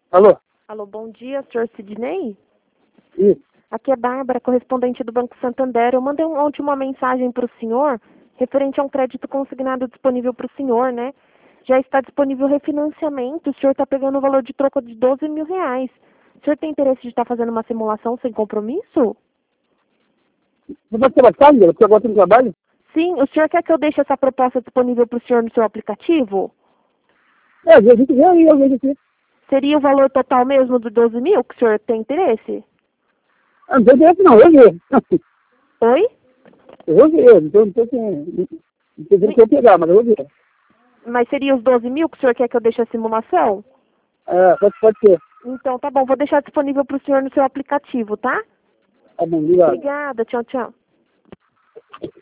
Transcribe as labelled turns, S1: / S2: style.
S1: Alô?
S2: Alô, bom dia, senhor Sidney?
S1: Isso.
S2: Aqui é Bárbara, correspondente do Banco Santander. Eu mandei ontem uma mensagem para o senhor referente a um crédito consignado disponível para o senhor, né? Já está disponível refinanciamento. O senhor está pegando o valor de troca de R$ 12.000. O senhor tem interesse de estar fazendo uma simulação sem compromisso?
S1: Você vai ter tarde, porque agora tem trabalho?
S2: Sim, o senhor quer que eu deixe essa proposta disponível para o senhor no seu aplicativo?
S1: A gente vê aí, eu vejo aqui.
S2: Seria o valor total mesmo do 12 mil que o senhor tem interesse?
S1: Não tem interesse não, eu vejo.
S2: Oi?
S1: Eu vou ver, não sei se eu pegar, mas eu vou ver.
S2: Mas seria os 12 mil que o senhor quer que eu deixe a simulação?
S1: Pode ser.
S2: Então tá bom, vou deixar disponível para o senhor no seu aplicativo, tá?
S1: Tá bom, obrigado.
S2: Obrigada, tchau, tchau.